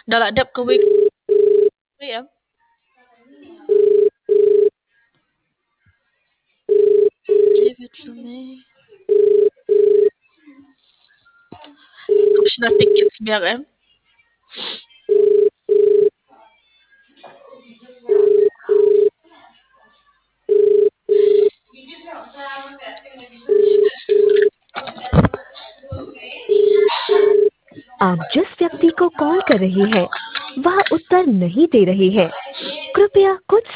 Đó là đập của với em. Give it to me. Không sina tickets biar em. आप जिस व्यक्ति को call कर रही हैं, वह उत्तर नहीं दे रही है। कृपया कुछ